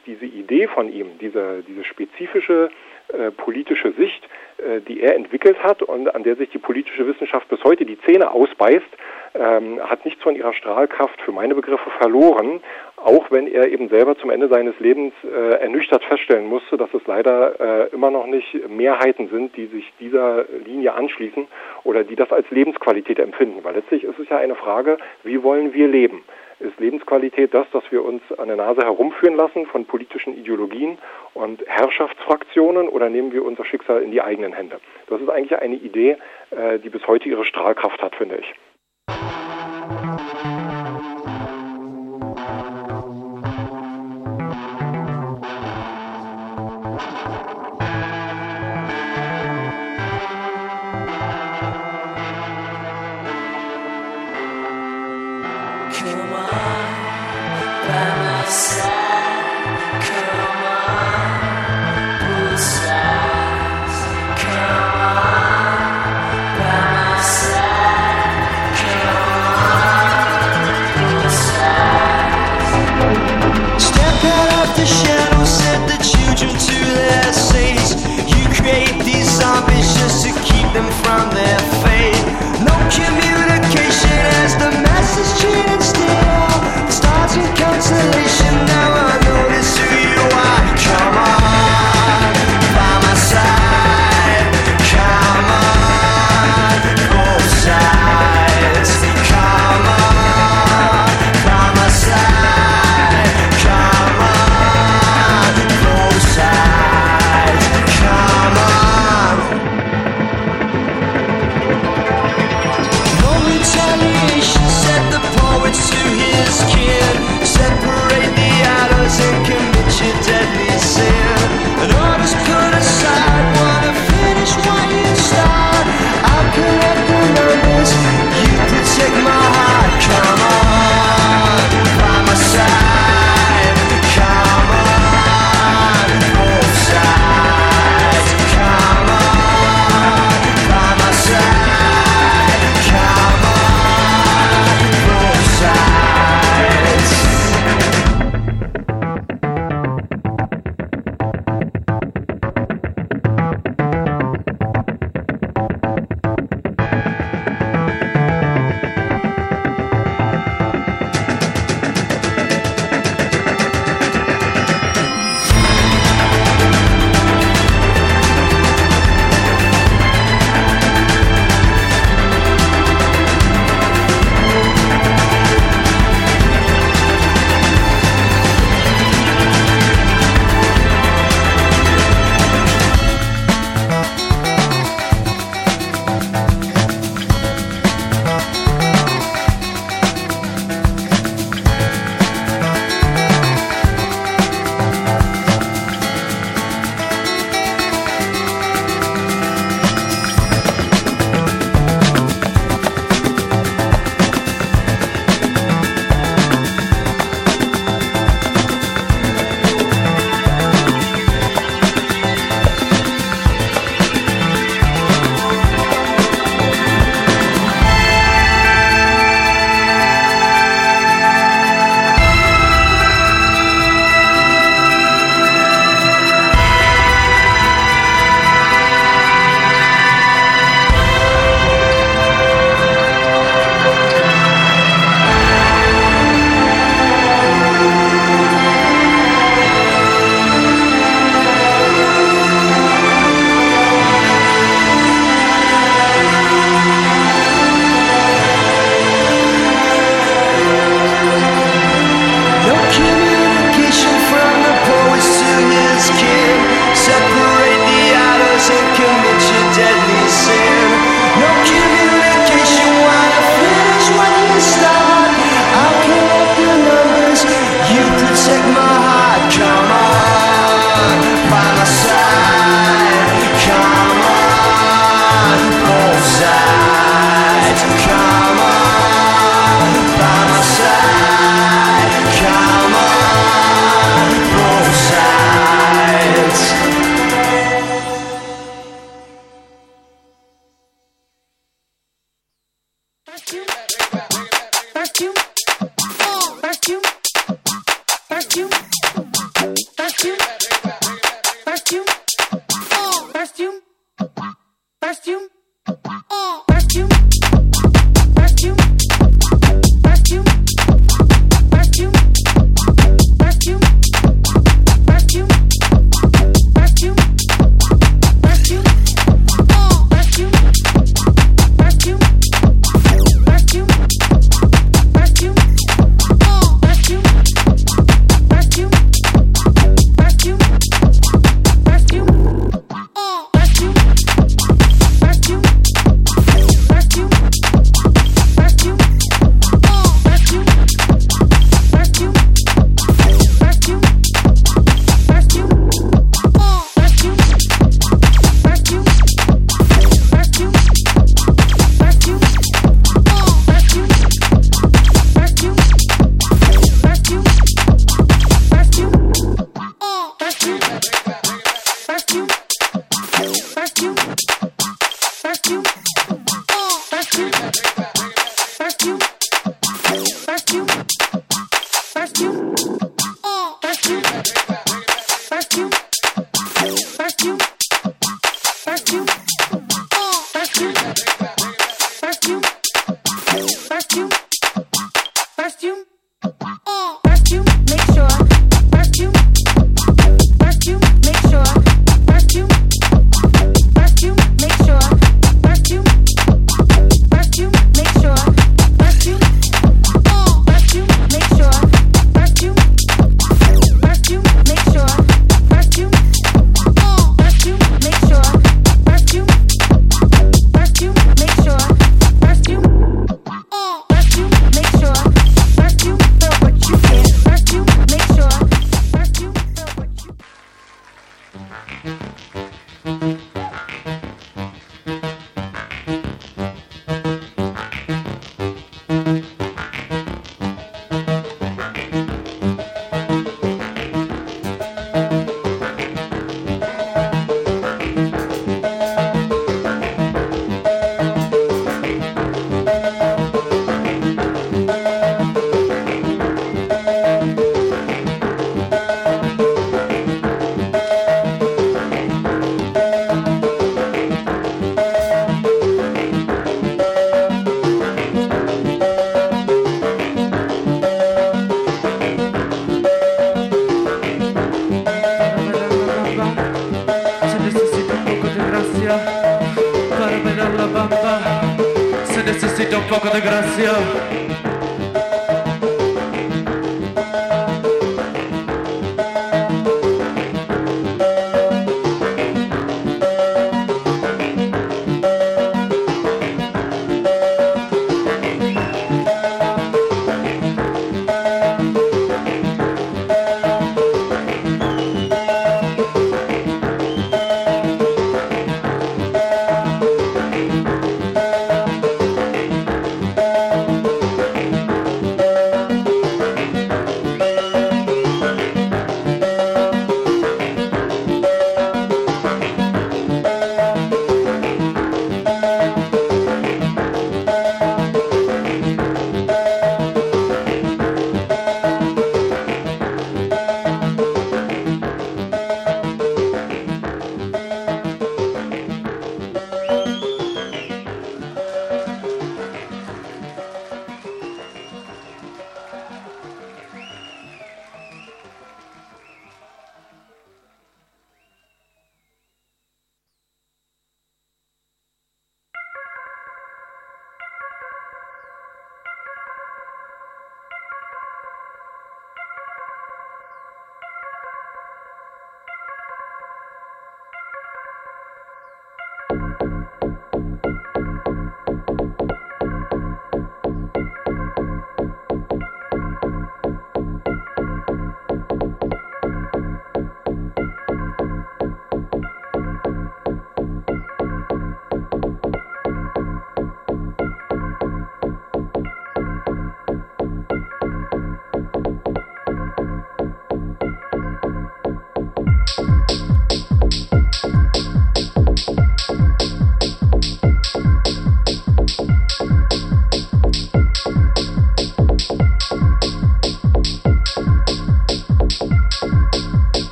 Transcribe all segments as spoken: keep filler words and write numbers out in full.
diese Idee von ihm, diese, diese spezifische äh, politische Sicht, äh, die er entwickelt hat und an der sich die politische Wissenschaft bis heute die Zähne ausbeißt, ähm, hat nichts von ihrer Strahlkraft für meine Begriffe verloren, auch wenn er eben selber zum Ende seines Lebens äh, ernüchtert feststellen musste, dass es leider äh, immer noch nicht Mehrheiten sind, die sich dieser Linie anschließen oder die das als Lebensqualität empfinden. Weil letztlich ist es ja eine Frage, wie wollen wir leben? Ist Lebensqualität das, dass wir uns an der Nase herumführen lassen von politischen Ideologien und Herrschaftsfraktionen, oder nehmen wir unser Schicksal in die eigenen Hände? Das ist eigentlich eine Idee, äh, die bis heute ihre Strahlkraft hat, finde ich. Come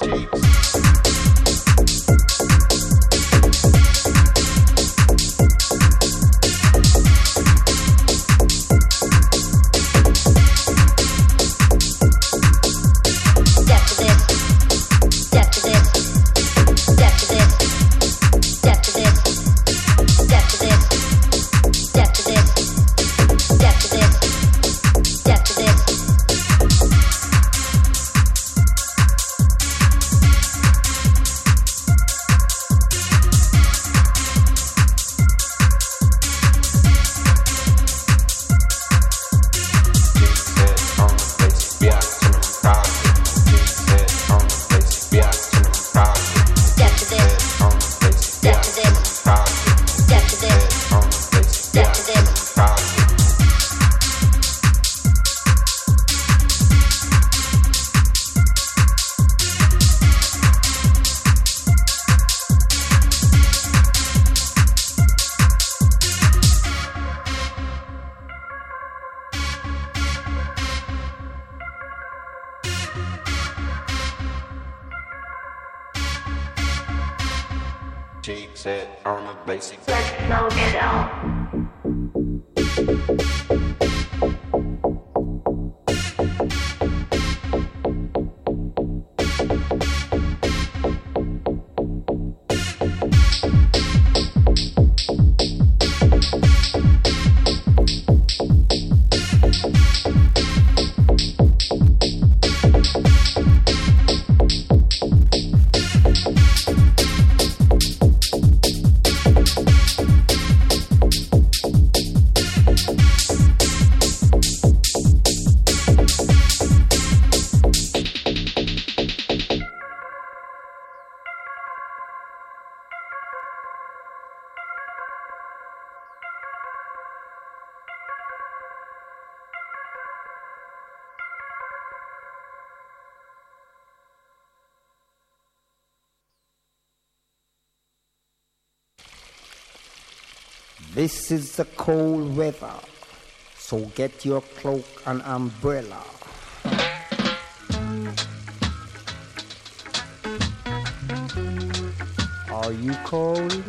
Jake said on the basic. Let's smoke it out. This is the cold weather, so get your cloak and umbrella. Are you cold?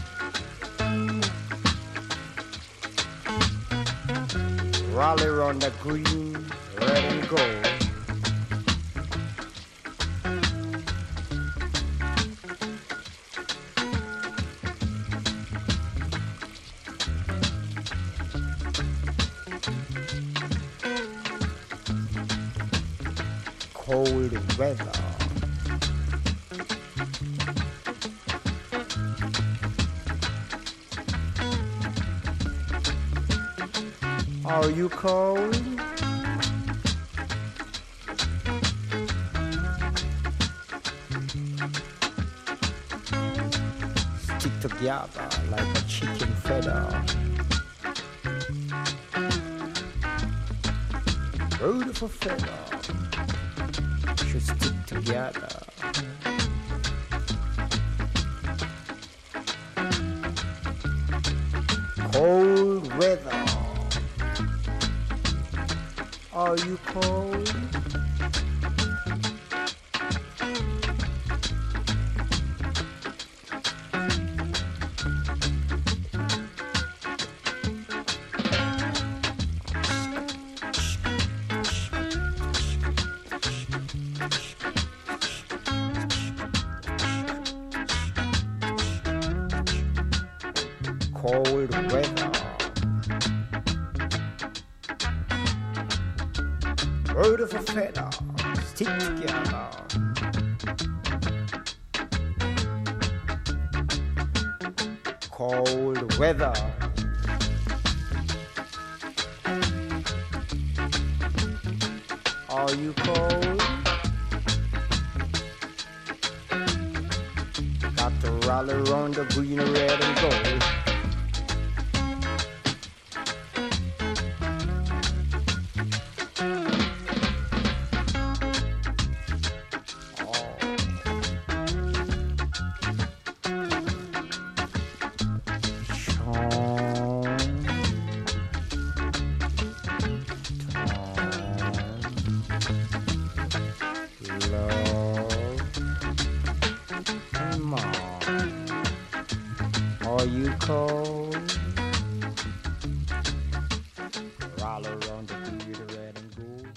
Rally round the green, red and gold. Cold weather. Are you cold? Stick together like a chicken feather. Beautiful feather should stick together. Cold weather. Are you cold? Cold weather. Beautiful feather, stick together. Cold weather. Are you cold? Got to rally around the green, red, and gold. Love cold. All around the field, red and gold.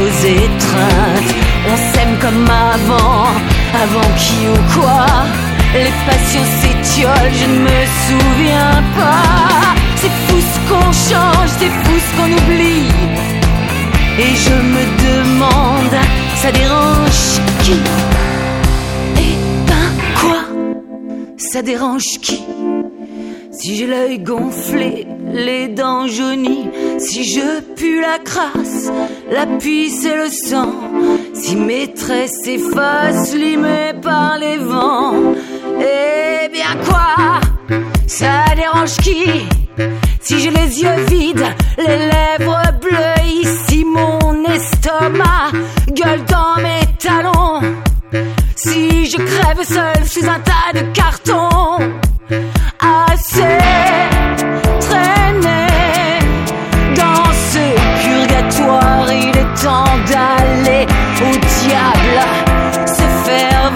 Comme avant, avant qui ou quoi, les passions s'étiolent, je ne me souviens pas. C'est fou ce qu'on change, c'est fou ce qu'on oublie. Et je me demande, ça dérange qui? Eh ben quoi? Ça dérange qui? Si j'ai l'œil gonflé, les dents jaunies, si je pue la crasse, la pisse et le sang, si mes traits s'effacent, limés par les vents, eh bien quoi? Ça dérange qui? Si j'ai les yeux vides, les lèvres bleues, ici mon estomac gueule dans mes talons, si je crève seul sous un tas de cartons, assez traîné dans ce purgatoire, il est temps d'aller au diable se faire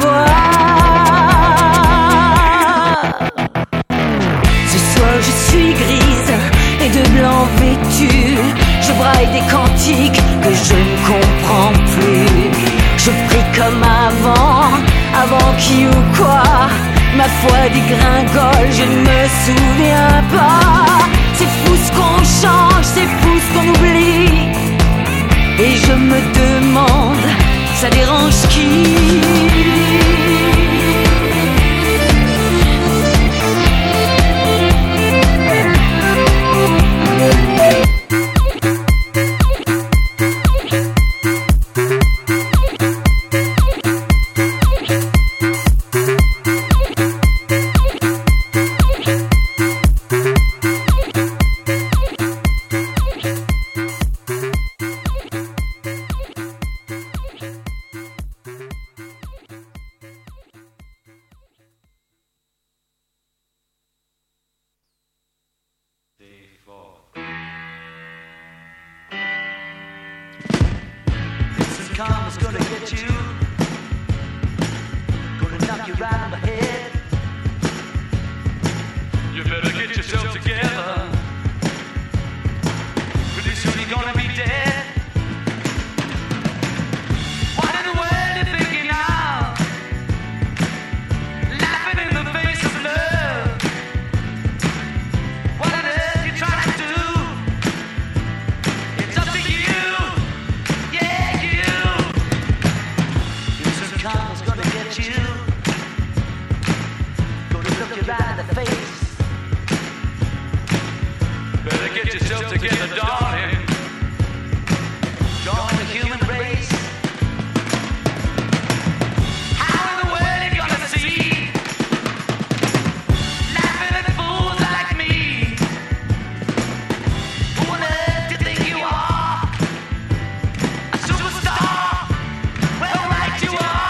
voir. Ce soir je suis grise et de blanc vêtue, je braille des cantiques que je ne comprends plus. Je prie comme avant, avant qui ou quoi? Ma foi dégringole, je ne me souviens pas. C'est fou ce qu'on change, c'est fou ce qu'on oublie. Et je me demande, ça dérange qui? Karma's gonna get you, gonna knock you right on the head. You better get yourself together, pretty soon you're gonna be dead. What in the world you thinking now? Laughing in the face of love. What on earth you trying to do? It's up to you. Yeah, you. Karma's gonna get you, gonna look you right in the face. Better get yourself together, darling. Join the human race. How in the world you gonna see laughing at fools like me? Who on earth do you think you are? A superstar? Well, right you are.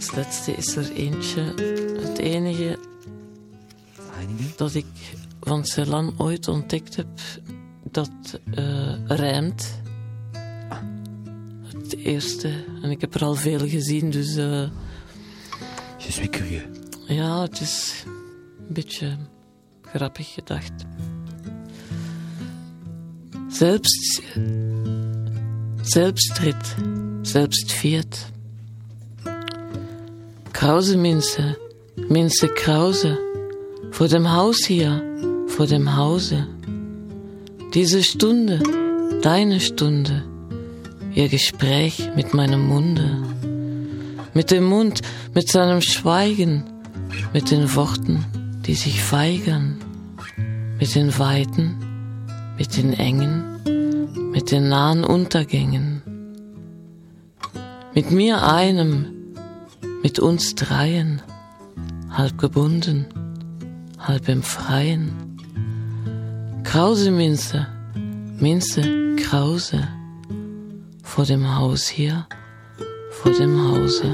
als laatste is er eentje, het enige dat ik van Celan ooit ontdekt heb, dat uh, rijmt. Het eerste, en ik heb er al veel gezien, dus... Uh, Je suis curieux. Ja, het is een beetje grappig gedacht. Selbst, Selbsttritt, Selbstviert. Krause Minze, Minze Krause, vor dem Haus hier, vor dem Hause. Diese Stunde, deine Stunde, ihr Gespräch mit meinem Munde. Mit dem Mund, mit seinem Schweigen, mit den Worten, die sich weigern. Mit den Weiten, mit den Engen, mit den nahen Untergängen. Mit mir einem, mit uns dreien, halb gebunden, halb im Freien. Krause Minze, Minze Krause, vor dem Haus hier, vor dem Hause.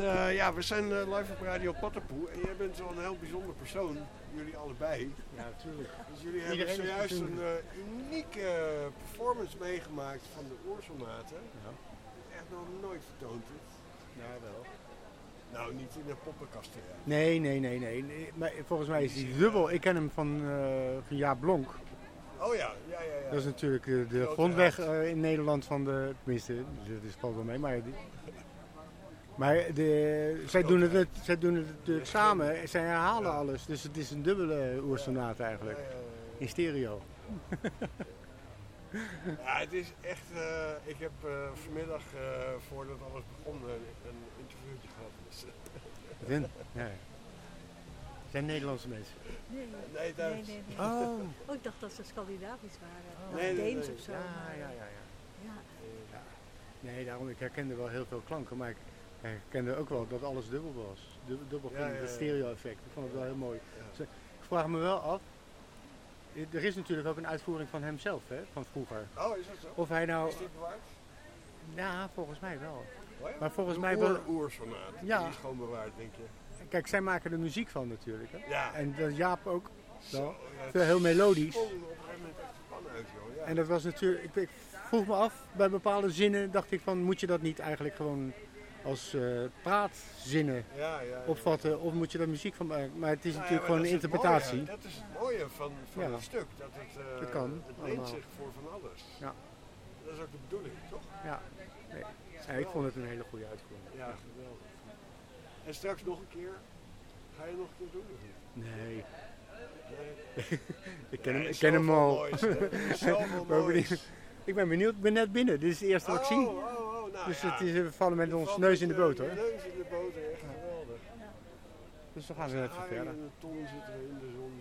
uh, ja, we zijn uh, live op Radio Pattenpoe en jij bent wel een heel bijzonder persoon, jullie allebei. Ja, natuurlijk. Dus jullie Iedereen hebben zojuist is een uh, unieke performance meegemaakt van de oorsonaten. Ja. Echt nog nooit vertoond is. Ja, wel. Nou, niet in de poppenkast. Ja. Nee, nee, nee, nee, nee. Maar volgens mij is hij dubbel. Ik ken hem van, uh, van Jaap Blonk. Oh ja, ja, ja, ja. Dat is natuurlijk de, de grondweg uh, in Nederland van de, tenminste, dat is valt wel mee, maar, die, maar de, zij, doen het, zij doen het natuurlijk samen, zij herhalen ja. alles, dus het is een dubbele oersonate eigenlijk, ja, ja, ja. In stereo. Ja, het is echt, uh, ik heb uh, vanmiddag, uh, voordat alles begon, uh, een interviewtje gehad. Dus, Wat in? Ja. Zijn Nederlandse mensen? Nee, nee, nee, nee, nee. Oh. oh, ik dacht dat ze Scandinavisch waren. Oh. Nee, nee, Deens nee. of zo. Ja, ja, ja, ja. ja. ja. Nee, daarom, ik herkende wel heel veel klanken, maar ik herkende ook wel dat alles dubbel was. Dubbel, dubbel ging, ja, ja, ja. Het stereo-effect. Ik vond het wel heel mooi. Ja. Dus, ik vraag me wel af, er is natuurlijk ook een uitvoering van hemzelf, hè, van vroeger. Oh, is dat zo? Of hij nou... Is dit bewaard? Ja, volgens mij wel. Oh ja? Maar volgens de mij oor, wel... oersonaat, ja. Die is gewoon bewaard, denk je. Kijk, zij maken er muziek van natuurlijk, hè. Ja. En dat Jaap ook wel. Zo, ja, veel heel melodisch. Op een gegeven moment echt de pan uit, joh. Ja. En dat was natuurlijk... Ik, ik vroeg me af, bij bepaalde zinnen dacht ik van, moet je dat niet eigenlijk gewoon als uh, praatzinnen ja, ja, ja. opvatten, of moet je daar muziek van maken? Maar het is nou, natuurlijk ja, gewoon een is interpretatie. Mooie, dat is het mooie van, van ja. het stuk, dat het, uh, dat kan, het leent zich voor van alles. Ja. Dat is ook de bedoeling, toch? Ja, nee. Ja, ik vond het een hele goede uitvoering. Ja, geweldig. En straks nog een keer, ga je nog een keer doen of niet? Nee. nee. ik ken, nee, hem, ik ken hem al. Moois, moois. Ik ben benieuwd, ik ben net binnen, dit is het eerste oh, wat ik zie. Oh, oh, nou, dus ja. het is, we vallen met je ons valt neus in de met, boot, uh, hoor. neus in de boot, echt geweldig. Ja. Dus we gaan zo even verder. In de ton zitten we in de zon.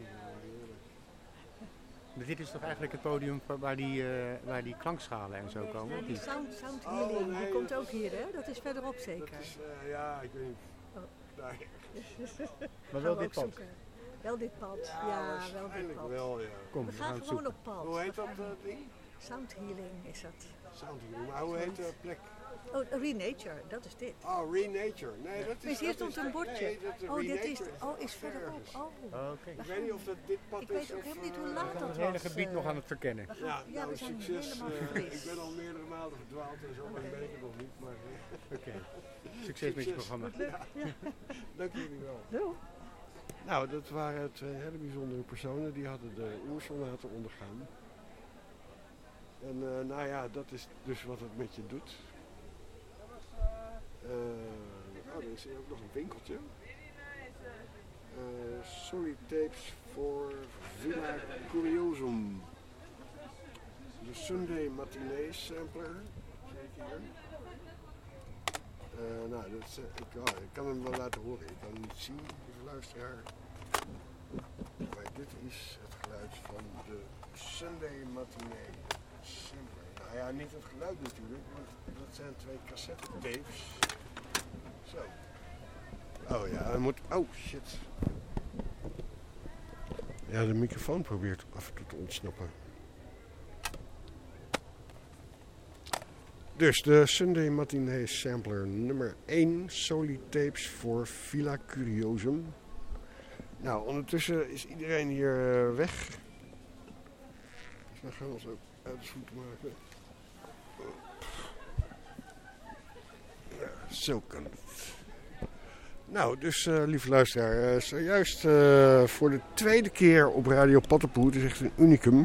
Maar dit is toch eigenlijk het podium waar die, uh, waar die klankschalen en zo komen? Ja, die sound, sound healing, oh, nee, die komt ook hier, hè? Dat is verderop zeker. Dat is, uh, ja, ik weet niet. Oh. Daar. Maar wel dit pad. Zoeken. Wel dit pad, ja, ja wel dit pad. Wel, ja. Kom, we, we gaan, gaan gewoon zoeken. op pad. Hoe heet dat uh, ding? Sound healing is dat. Sound healing, maar hoe heet de plek? Oh, Renature, dat is dit. Oh, Renature. Nee, dat is... Dus hier stond een bordje. Nee, dat is oh, dit is, is, oh, is verderop. Oh. oh okay. Ik weet niet of dat dit pad ik is. Ik weet ook helemaal niet hoe laat dat was. Het hele gebied uh, nog aan het verkennen. Gaan, ja, ja, nou, we zijn succes. helemaal Uh, ik ben al meerdere malen verdwaald en zo, maar ik ben ik het nog niet. Maar, uh, Oké. Okay. Succes, Succes met je programma. Ja. Ja. Dank jullie wel. Doei. Nou, dat waren twee hele bijzondere personen. Die hadden de oersonaten ondergaan. En uh, nou ja, dat is dus wat het met je doet. Uh, oh, er is hier ook nog een winkeltje. Uh, sorry tapes voor Villa Curiosum. De Sunday Matinee Sampler. Zie ik hier. Uh, nou, dat is, uh, ik, oh, ik kan hem wel laten horen. Ik kan hem niet zien, lieve luisteraar. Maar dit is het geluid van de Sunday Matinee Sampler. Nou ja, niet het geluid natuurlijk, want dat zijn twee cassette tapes. Zo. Oh ja, hij moet... Oh, shit. Ja, de microfoon probeert af en toe te ontsnappen. Dus de Sunday Matinee Sampler nummer één. Soli tapes voor Villa Curiosum. Nou, ondertussen is iedereen hier uh, weg. Dus dan gaan we ons ook uit de voet maken. Ja, zo kan het. Nou, dus uh, lieve luisteraar, uh, zojuist uh, voor de tweede keer op Radio Pattenpoe. Het is echt een unicum.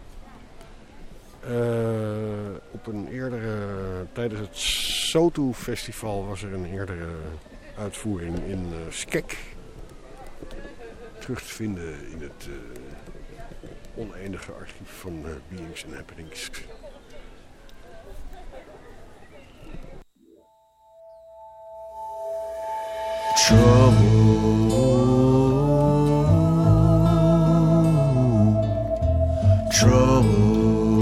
Uh, op een eerdere, tijdens het Soto Festival was er een eerdere uitvoering in uh, Skek. Terug te vinden in het uh, oneindige archief van uh, Beings and Happenings. Trouble, trouble.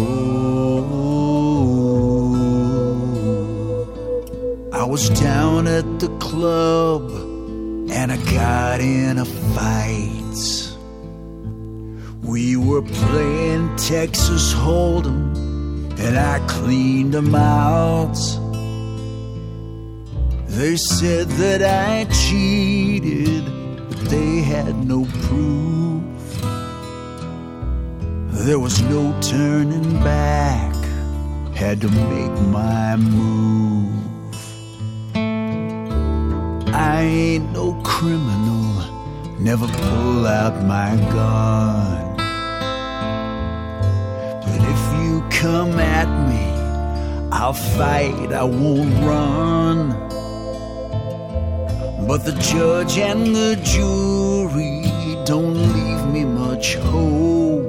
I was down at the club and I got in a fight. We were playing Texas Hold'em and I cleaned them out. They said that I cheated, but they had no proof. There was no turning back, had to make my move. I ain't no criminal, never pull out my gun. But if you come at me, I'll fight, I won't run. But the judge and the jury don't leave me much hope.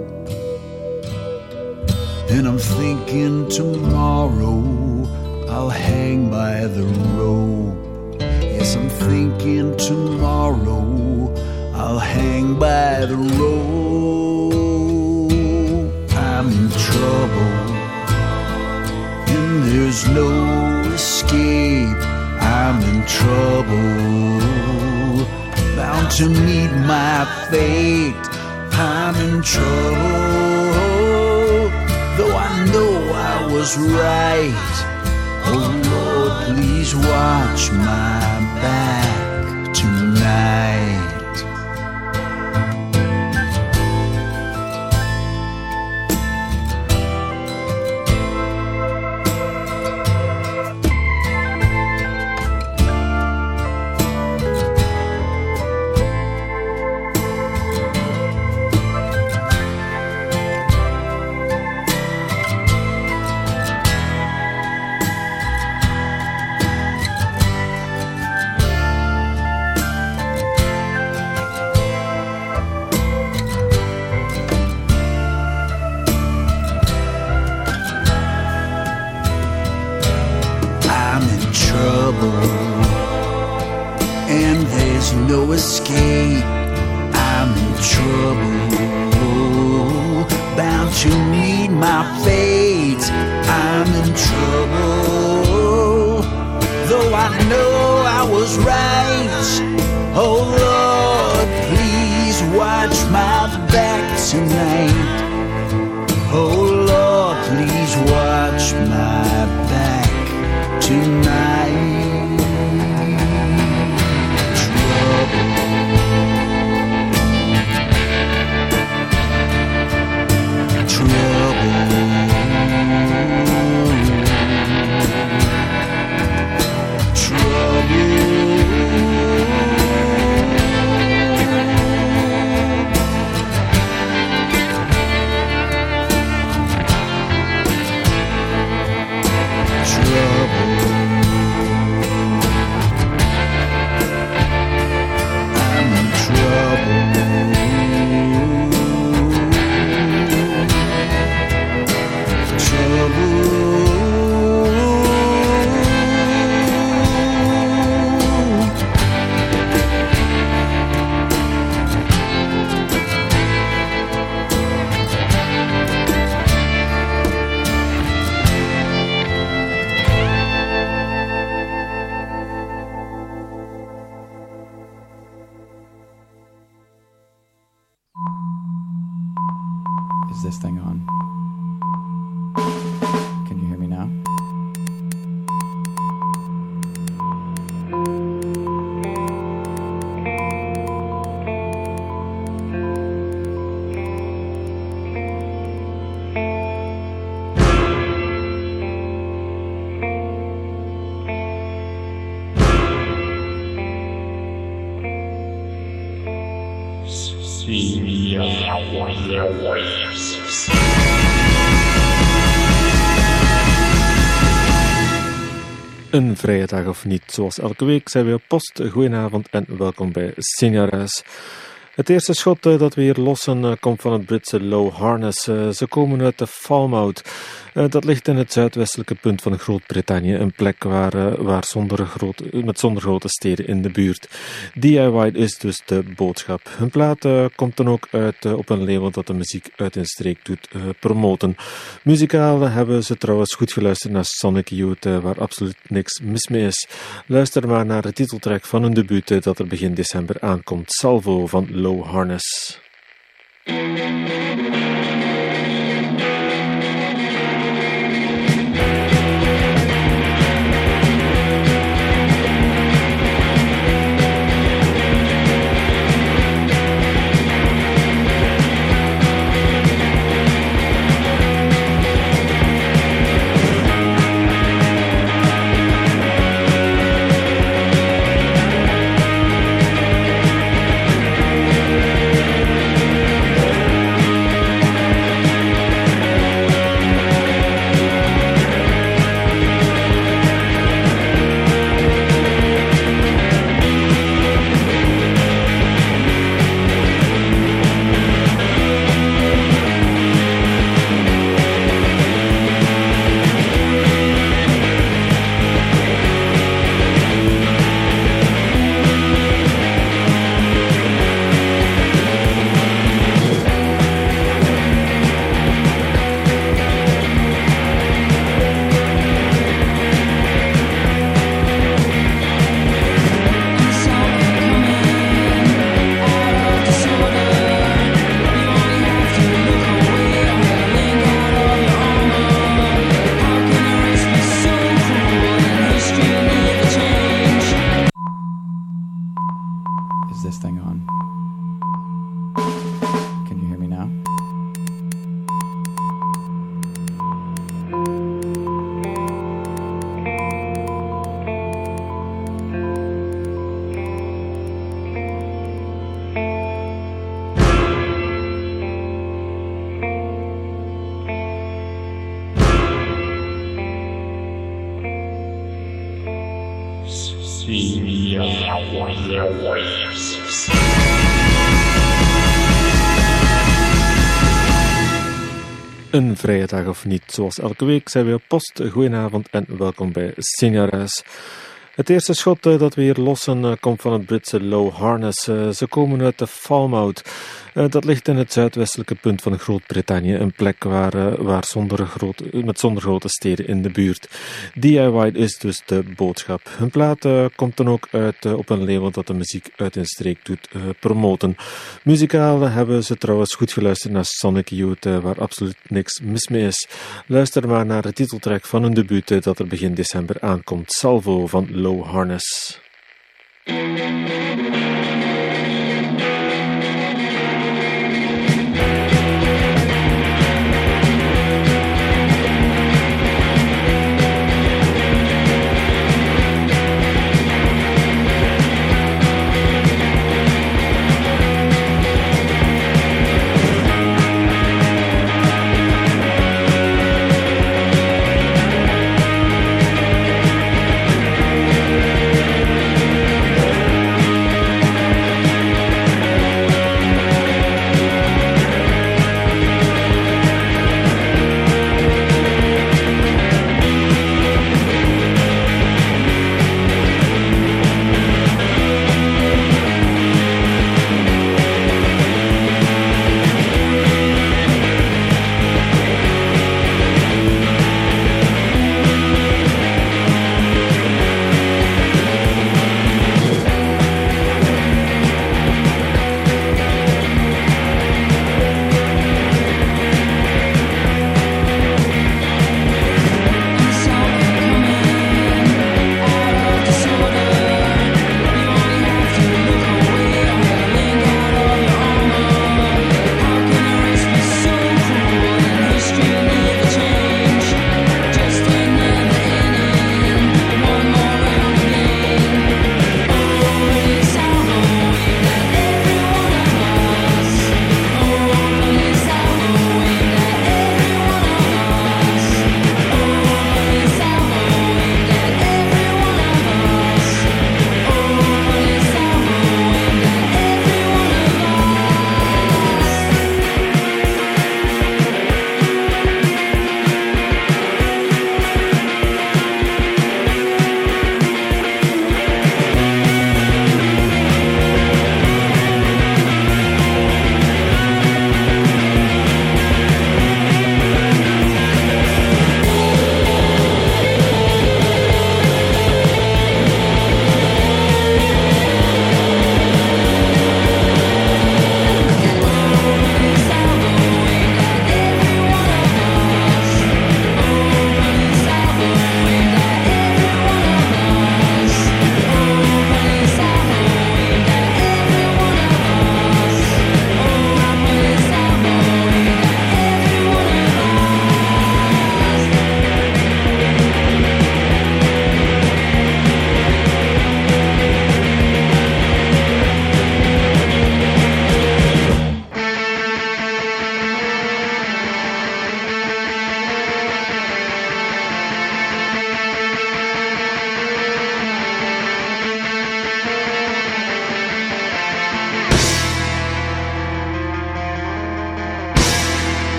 And I'm thinking tomorrow I'll hang by the rope. Yes, I'm thinking tomorrow I'll hang by the rope. I'm in trouble and there's no escape. I'm in trouble, bound to meet my fate. I'm in trouble, though I know I was right. Oh Lord, please watch my back tonight. And there's no escape. I'm in trouble, bound to meet my fate. I'm in trouble, though I know I was right. Oh Lord, please watch my back tonight. Oh Lord, please watch my back tonight. Is this thing on? Can you hear me now? Een vrije dag of niet, zoals elke week zijn we op post. Goedenavond en welkom bij Signares. Het eerste schot dat we hier lossen komt van het Britse Low Harness. Ze komen uit de Falmouth. Dat ligt in het zuidwestelijke punt van Groot-Brittannië. Een plek waar, waar zonder groot, met zonder grote steden in de buurt. D I Y is dus de boodschap. Hun plaat uh, komt dan ook uit uh, op een label dat de muziek uit een streek doet uh, promoten. Muzikaal hebben ze trouwens goed geluisterd naar Sonic Youth, uh, waar absoluut niks mis mee is. Luister maar naar de titeltrack van hun debuut uh, dat er begin december aankomt. Salvo van Low Harness. Een vrije dag of niet, zoals elke week zijn we op post. Goedenavond en welkom bij Signares. Het eerste schot dat we hier lossen komt van het Britse Low Harness. Ze komen uit de Falmouth. Dat ligt in het zuidwestelijke punt van Groot-Brittannië. Een plek waar, waar zonder groot, met zonder grote steden in de buurt. D I Y is dus de boodschap. Hun plaat uh, komt dan ook uit uh, op een label dat de muziek uit een streek doet uh, promoten. Muzikaal hebben ze trouwens goed geluisterd naar Sonic Youth, uh, waar absoluut niks mis mee is. Luister maar naar de titeltrack van hun debuut uh, dat er begin december aankomt. Salvo van Low Harness.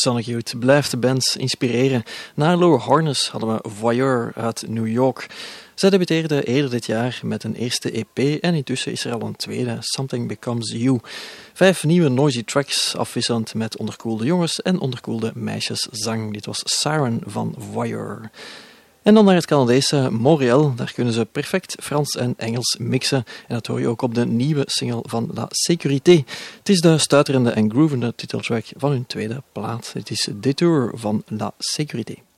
Sonic Youth blijft de band inspireren. Na Low Harness hadden we Voyeur uit New York. Zij debuteerde eerder dit jaar met een eerste E P en intussen is er al een tweede, Something Becomes You. Vijf nieuwe noisy tracks, afwisselend met onderkoelde jongens en onderkoelde meisjeszang. Dit was Siren van Voyeur. En dan naar het Canadese Montreal. Daar kunnen ze perfect Frans en Engels mixen. En dat hoor je ook op de nieuwe single van La Sécurité. Het is de stuiterende en groovende titeltrack van hun tweede plaat. Het is Detour van La Sécurité.